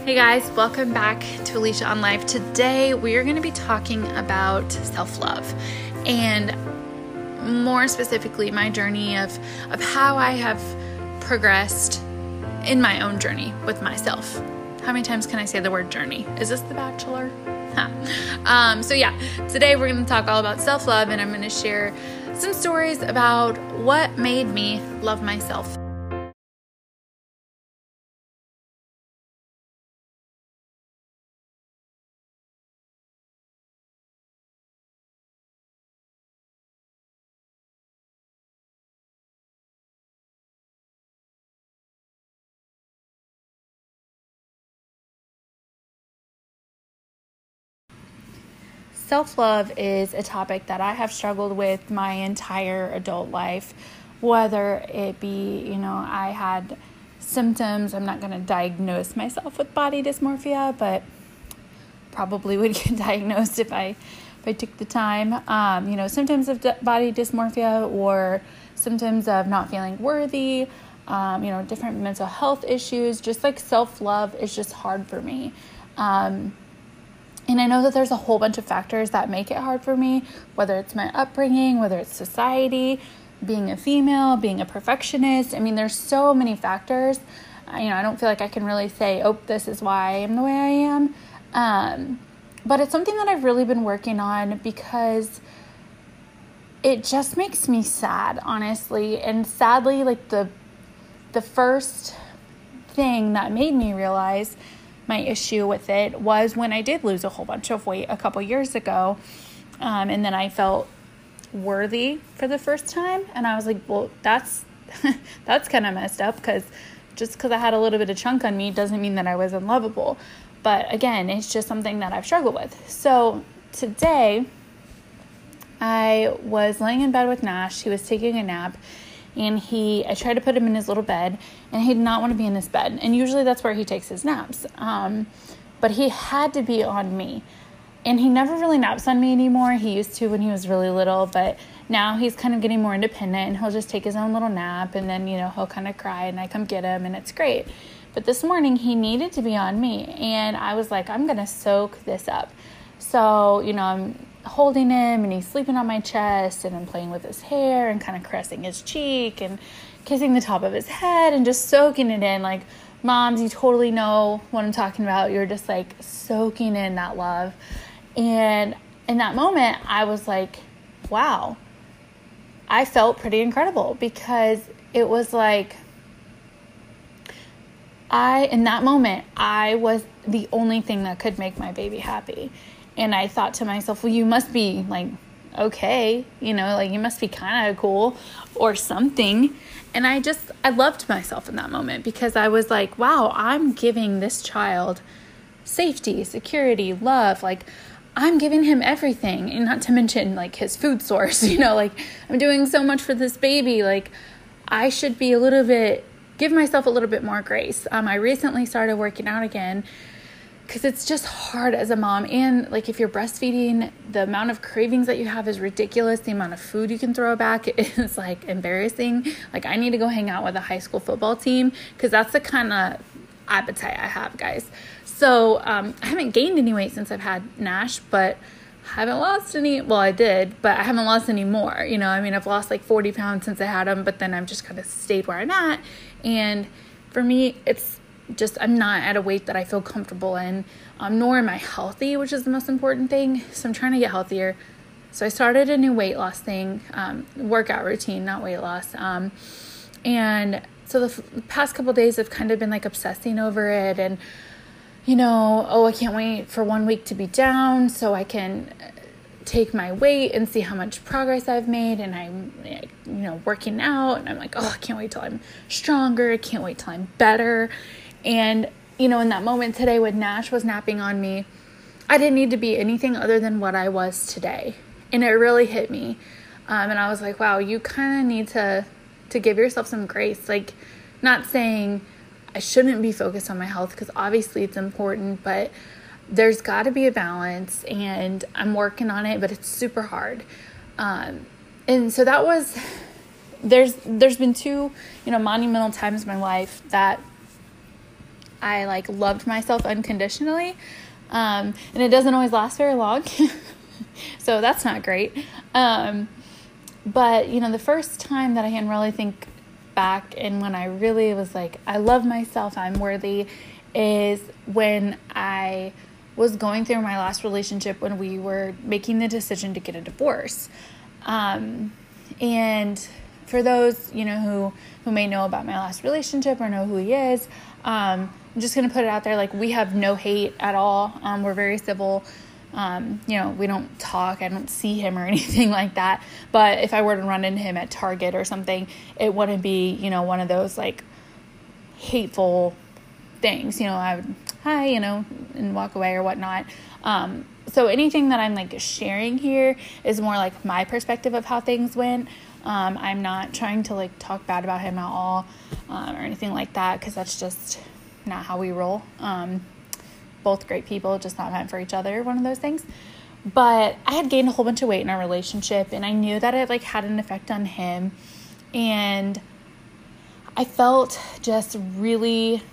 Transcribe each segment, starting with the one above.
Hey guys, welcome back to Alicia on Life. Today we are going to be talking about self-love and more specifically my journey of how I have progressed in my own journey with myself. How many times can I say the word journey? Is this The Bachelor? Today we're going to talk all about self-love, and I'm going to share some stories about what made me love myself. Self-love is a topic that I have struggled with my entire adult life, whether it be, I had symptoms. I'm not going to diagnose myself with body dysmorphia, but probably would get diagnosed if I took the time. Symptoms of body dysmorphia or symptoms of not feeling worthy, different mental health issues. Just like self-love is just hard for me. And I know that there's a whole bunch of factors that make it hard for me, whether it's my upbringing, whether it's society, being a female, being a perfectionist. I mean, there's so many factors. I don't feel like I can really say, this is why I am the way I am. But it's something that I've really been working on because it just makes me sad, honestly. And sadly, like the first thing that made me realize my issue with it was when I did lose a whole bunch of weight a couple years ago. And then I felt worthy for the first time. And I was like, well, that's kind of messed up, because just because I had a little bit of chunk on me doesn't mean that I was unlovable. But again, it's just something that I've struggled with. So today I was laying in bed with Nash. He was taking a nap. And I tried to put him in his little bed, and he did not want to be in his bed. And usually that's where he takes his naps. But he had to be on me. And he never really naps on me anymore. He used to when he was really little, but now he's kind of getting more independent, and he'll just take his own little nap, and then, he'll kind of cry, and I come get him, and it's great. But this morning he needed to be on me, and I was like, I'm going to soak this up. So, I'm holding him, and he's sleeping on my chest, and I'm playing with his hair and kind of caressing his cheek and kissing the top of his head and just soaking it in. Like, moms, you totally know what I'm talking about. You're just like soaking in that love. And in that moment, I was like, wow, I felt pretty incredible, because it was like, in that moment, I was the only thing that could make my baby happy. And I thought to myself, well, you must be like, okay, you must be kind of cool or something. And I loved myself in that moment, because I was like, wow, I'm giving this child safety, security, love. Like, I'm giving him everything. And not to mention like his food source, I'm doing so much for this baby. Like, I should be give myself a little bit more grace. I recently started working out again, because it's just hard as a mom. And like, if you're breastfeeding, the amount of cravings that you have is ridiculous. The amount of food you can throw back is like embarrassing. Like, I need to go hang out with a high school football team, because that's the kind of appetite I have, guys. So I haven't gained any weight since I've had Nash, but I haven't lost any. Well, I did, but I haven't lost any more. I've lost like 40 pounds since I had him, but then I've just kind of stayed where I'm at. And for me, it's just, I'm not at a weight that I feel comfortable in, nor am I healthy, which is the most important thing. So I'm trying to get healthier. So I started a new weight loss thing, workout routine, not weight loss. And so the past couple days I've kind of been like obsessing over it, and, I can't wait for 1 week to be down so I can take my weight and see how much progress I've made. And I'm, working out, and I'm like, I can't wait till I'm stronger. I can't wait till I'm better. And, in that moment today when Nash was napping on me, I didn't need to be anything other than what I was today. And it really hit me. And I was like, wow, you kind of need to give yourself some grace. Like, not saying I shouldn't be focused on my health, because obviously it's important, but there's got to be a balance, and I'm working on it, but it's super hard. And so that was, there's been two, monumental times in my life that I like loved myself unconditionally. And it doesn't always last very long. So that's not great. But, the first time that I can really think back and when I really was like, I love myself, I'm worthy, is when I was going through my last relationship when we were making the decision to get a divorce. And for those, who may know about my last relationship or know who he is, I'm just going to put it out there. Like, we have no hate at all. We're very civil. We don't talk. I don't see him or anything like that. But if I were to run into him at Target or something, it wouldn't be, one of those like hateful things. I would, hi, and walk away or whatnot. So anything that I'm like sharing here is more like my perspective of how things went. I'm not trying to like talk bad about him at all, or anything like that, because that's just not how we roll. Both great people, just not meant for each other, one of those things. But I had gained a whole bunch of weight in our relationship, and I knew that it like had an effect on him. And I felt just really,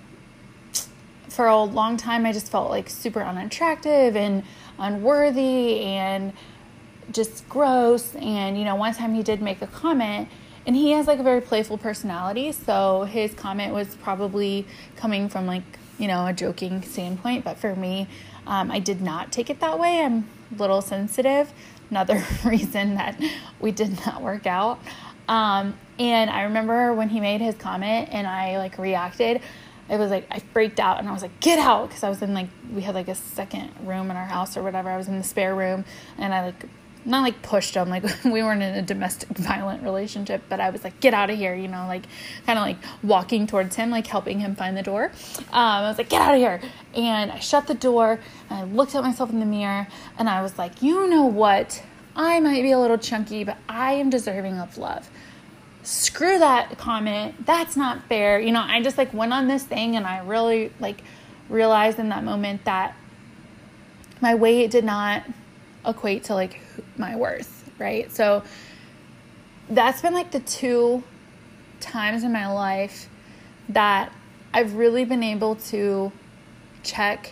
for a long time, I just felt like super unattractive and unworthy and just gross. And, one time he did make a comment, and he has like a very playful personality. So his comment was probably coming from like, a joking standpoint. But for me, I did not take it that way. I'm a little sensitive. Another reason that we did not work out. And I remember when he made his comment and I like reacted, it was like, I freaked out and I was like, get out. Cause I was in like, we had like a second room in our house or whatever. I was in the spare room, and I like, not like pushed him, like we weren't in a domestic violent relationship, but I was like, get out of here, like kind of like walking towards him, like helping him find the door. I was like, get out of here. And I shut the door and I looked at myself in the mirror and I was like, you know what? I might be a little chunky, but I am deserving of love. Screw that comment. That's not fair. I just like went on this thing, and I really like realized in that moment that my weight did not equate to like my worth, right? So that's been like the 2 times in my life that I've really been able to check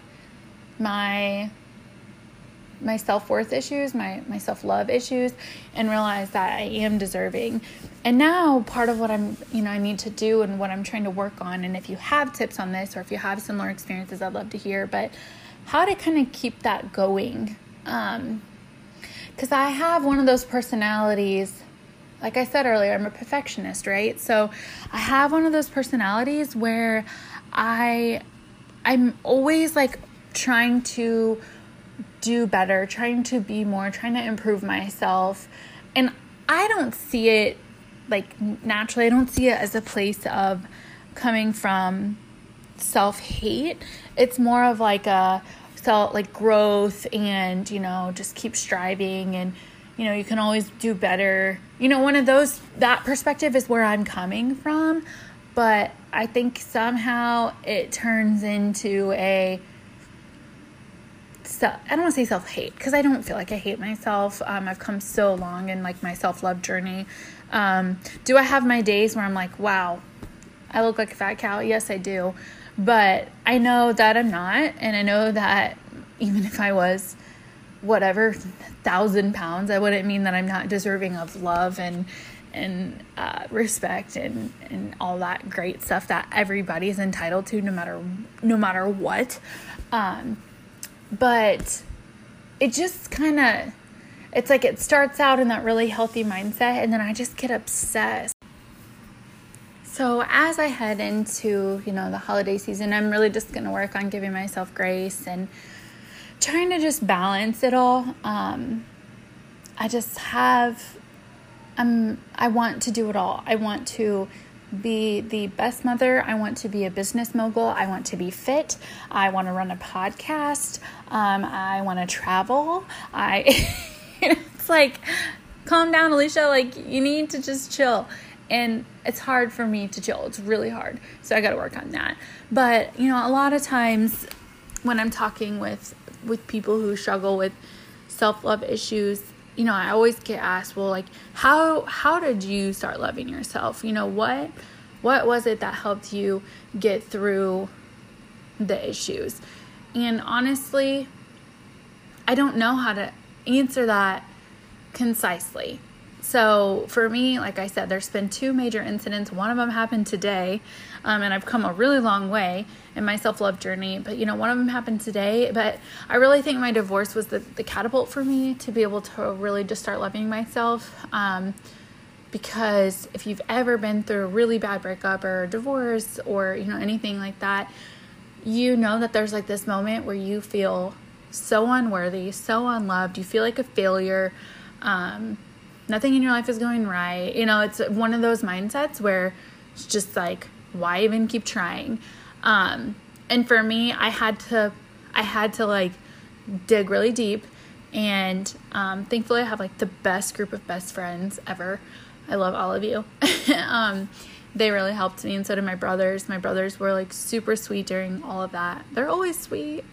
my self-worth issues, my self-love issues, and realize that I am deserving. And now part of what I'm, I need to do and what I'm trying to work on, and if you have tips on this or if you have similar experiences, I'd love to hear, but how to kind of keep that going. Because I have one of those personalities, like I said earlier, I'm a perfectionist, right? So I have one of those personalities where I'm always like trying to do better, trying to be more, trying to improve myself. And I don't see it like naturally, I don't see it as a place of coming from self-hate. It's more of like a growth and, just keep striving and, you can always do better. One of those, that perspective is where I'm coming from. But I think somehow it turns into I don't want to say self-hate, because I don't feel like I hate myself. I've come so long in like my self-love journey. Do I have my days where I'm like, wow, I look like a fat cow? Yes, I do. But I know that I'm not. And I know that even if I was 1,000 pounds, I wouldn't mean that I'm not deserving of love and respect and all that great stuff that everybody's entitled to, no matter what. But it just kind of, it's like it starts out in that really healthy mindset, and then I just get obsessed. So as I head into, the holiday season, I'm really just going to work on giving myself grace and trying to just balance it all. I want to do it all. I want to be the best mother. I want to be a business mogul. I want to be fit. I want to run a podcast. I want to travel. It's like, calm down, Alicia. Like, you need to just chill. And it's hard for me to chill. It's really hard. So I got to work on that. But, a lot of times when I'm talking with people who struggle with self-love issues, I always get asked, well, like, how did you start loving yourself? What was it that helped you get through the issues? And honestly, I don't know how to answer that concisely. So for me, like I said, there's been 2 major incidents. One of them happened today, and I've come a really long way in my self-love journey. But, one of them happened today. But I really think my divorce was the catapult for me to be able to really just start loving myself. Because if you've ever been through a really bad breakup or a divorce or, anything like that, that there's like this moment where you feel so unworthy, so unloved. You feel like a failure. Nothing in your life is going right. It's one of those mindsets where it's just like, why even keep trying? And for me, I had to like dig really deep. And thankfully I have like the best group of best friends ever. I love all of you. They really helped me, and so did my brothers. My brothers were like super sweet during all of that. They're always sweet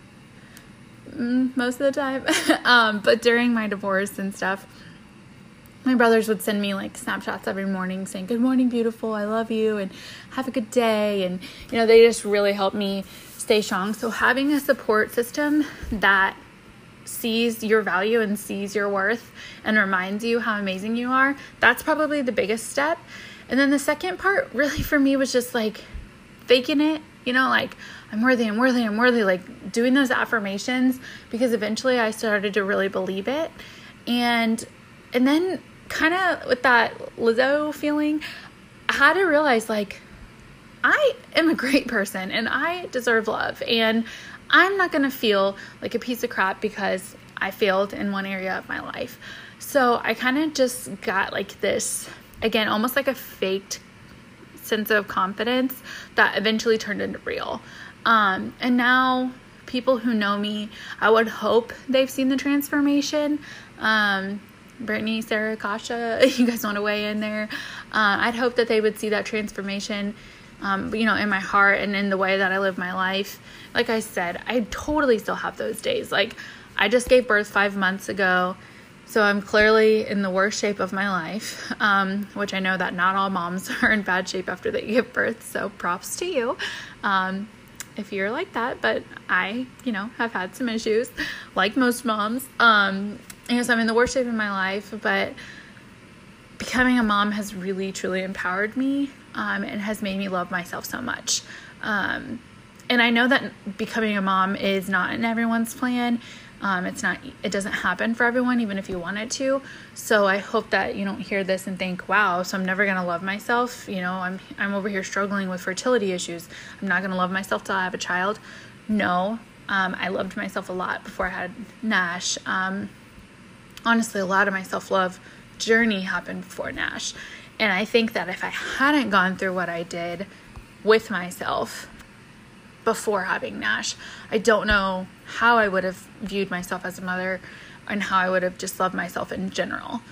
most of the time. But during my divorce and stuff, my brothers would send me like snapshots every morning saying, "Good morning, beautiful. I love you and have a good day." And, they just really helped me stay strong. So having a support system that sees your value and sees your worth and reminds you how amazing you are, that's probably the biggest step. And then the second part really for me was just like faking it, like I'm worthy, I'm worthy, I'm worthy, like doing those affirmations, because eventually I started to really believe it. And then kind of with that Lizzo feeling, I had to realize like I am a great person and I deserve love, and I'm not going to feel like a piece of crap because I failed in one area of my life. So I kind of just got like this, again, almost like a faked sense of confidence that eventually turned into real. And now people who know me, I would hope they've seen the transformation. Brittany, Sarah, Kasha, you guys want to weigh in there? I'd hope that they would see that transformation, in my heart and in the way that I live my life. Like I said, I totally still have those days. Like I just gave birth 5 months ago, so I'm clearly in the worst shape of my life, which I know that not all moms are in bad shape after they give birth. So props to you. If you're like that, but I, have had some issues like most moms. So I'm in the worst shape of my life, but becoming a mom has really, truly empowered me, and has made me love myself so much. And I know that becoming a mom is not in everyone's plan. It doesn't happen for everyone, even if you want it to. So I hope that you don't hear this and think, wow, so I'm never going to love myself. I'm over here struggling with fertility issues. I'm not going to love myself till I have a child. No, I loved myself a lot before I had Nash. Honestly, a lot of my self-love journey happened before Nash. And I think that if I hadn't gone through what I did with myself before having Nash, I don't know how I would have viewed myself as a mother and how I would have just loved myself in general.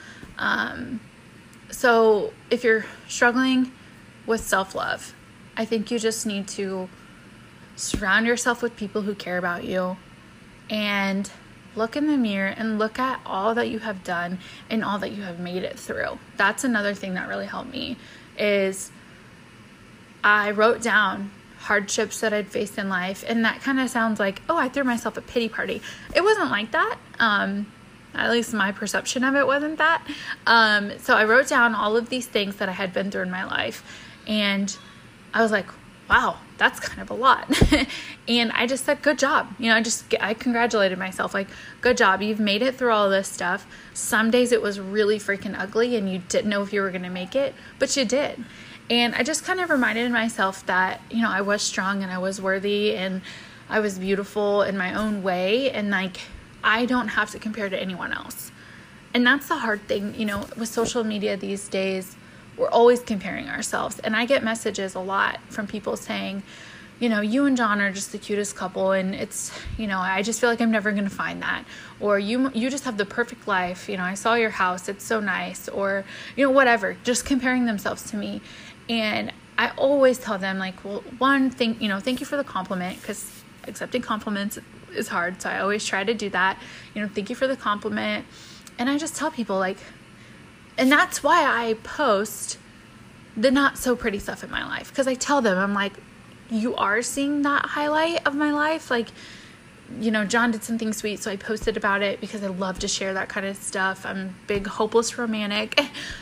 So if you're struggling with self-love, I think you just need to surround yourself with people who care about you and look in the mirror and look at all that you have done and all that you have made it through. That's another thing that really helped me, is I wrote down hardships that I'd faced in life. And that kind of sounds like, oh, I threw myself a pity party. It wasn't like that. At least my perception of it wasn't that. So I wrote down all of these things that I had been through in my life. And I was like, wow, that's kind of a lot. And I just said, good job. I congratulated myself. Like, good job. You've made it through all this stuff. Some days it was really freaking ugly and you didn't know if you were going to make it, but you did. And I just kind of reminded myself that, I was strong and I was worthy and I was beautiful in my own way. And like, I don't have to compare to anyone else. And that's the hard thing, with social media these days. We're always comparing ourselves. And I get messages a lot from people saying, you and John are just the cutest couple. And it's, I just feel like I'm never going to find that. Or you just have the perfect life. I saw your house. It's so nice. Or, whatever, just comparing themselves to me. And I always tell them, like, well, thank you for the compliment, because accepting compliments is hard. So I always try to do that. Thank you for the compliment. And I just tell people, like, and that's why I post the not so pretty stuff in my life. Because I tell them, I'm like, you are seeing that highlight of my life. Like, you know, John did something sweet, so I posted about it because I love to share that kind of stuff. I'm a big hopeless romantic.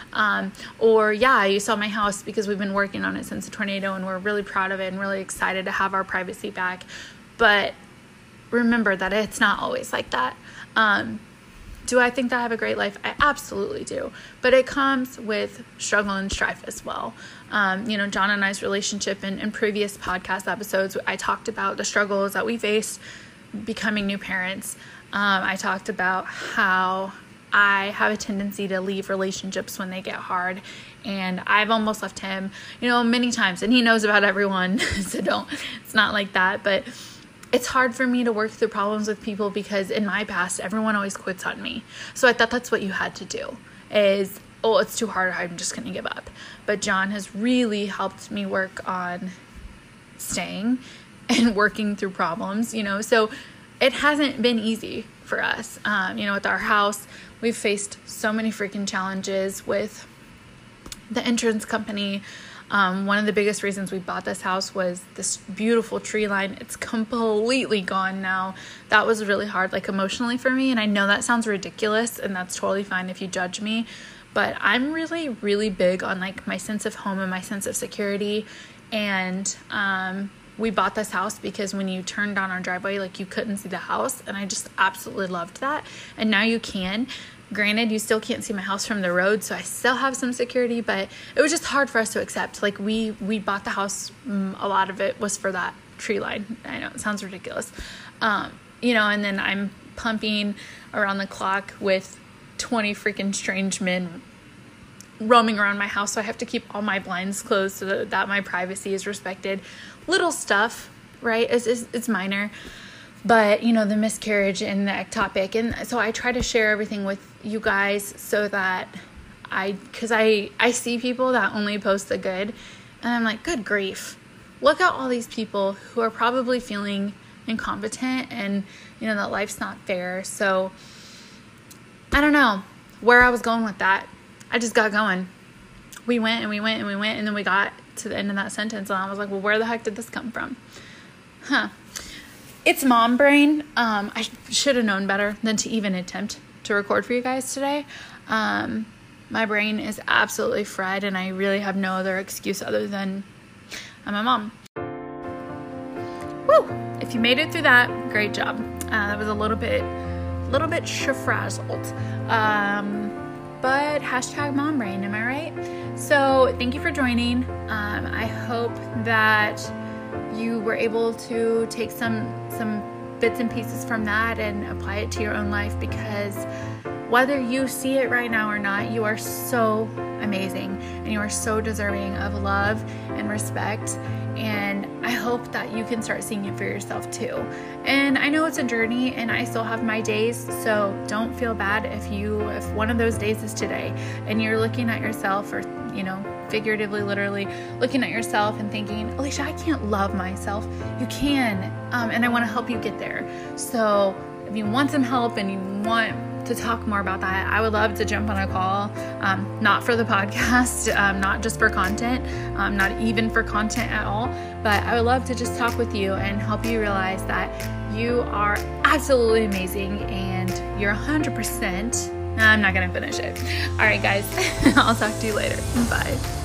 Or you saw my house because we've been working on it since the tornado, and we're really proud of it and really excited to have our privacy back. But remember that it's not always like that. Do I think that I have a great life? I absolutely do. But it comes with struggle and strife as well. You know, John and I's relationship in previous podcast episodes, I talked about the struggles that we faced becoming new parents. I talked about how I have a tendency to leave relationships when they get hard, and I've almost left him, you know, many times, and he knows about everyone, so it's not like that, but it's hard for me to work through problems with people because in my past, everyone always quits on me. So I thought that's what you had to do is, oh, it's too hard, I'm just going to give up. But John has really helped me work on staying and working through problems, you know, so it hasn't been easy for us. You know, with our house, we've faced so many freaking challenges with the insurance company. One of the biggest reasons we bought this house was this beautiful tree line. It's completely gone now. That was really hard, like emotionally for me. And I know that sounds ridiculous, and that's totally fine if you judge me, but I'm really, really big on like my sense of home and my sense of security. And, we bought this house because when you turned down our driveway, like you couldn't see the house. And I just absolutely loved that. And now you can. Granted, you still can't see my house from the road, so I still have some security, but it was just hard for us to accept. Like we bought the house, a lot of it was for that tree line. I know it sounds ridiculous. You know, and then I'm pumping around the clock with 20 freaking strange men roaming around my house, so I have to keep all my blinds closed so that my privacy is respected. Little stuff, right? It's minor, but you know, the miscarriage and the ectopic, and so I try to share everything with you guys so that because I see people that only post the good, and I'm like, good grief, look at all these people who are probably feeling incompetent, and you know that life's not fair. So I don't know where I was going with that. I just got going. We went and we went and we went, and then we got to the end of that sentence, and I was like, well, where the heck did this come from? It's mom brain. I should have known better than to even attempt to record for you guys today. My brain is absolutely fried, and I really have no other excuse other than I'm a mom. Woo! If you made it through that, great job. That was a little bit frazzled. But hashtag mom brain, am I right? So thank you for joining. I hope that you were able to take some bits and pieces from that and apply it to your own life, because whether you see it right now or not, you are so amazing and you are so deserving of love and respect. And I hope that you can start seeing it for yourself too. And I know it's a journey, and I still have my days, so don't feel bad if one of those days is today and you're looking at yourself, or you know, figuratively, literally looking at yourself and thinking, Alicia, I can't love myself. You can, and I want to help you get there. So if you want some help and you want to talk more about that, I would love to jump on a call, not for the podcast, not just for content, not even for content at all, but I would love to just talk with you and help you realize that you are absolutely amazing and you're 100%. I'm not going to finish it. All right, guys, I'll talk to you later. Bye.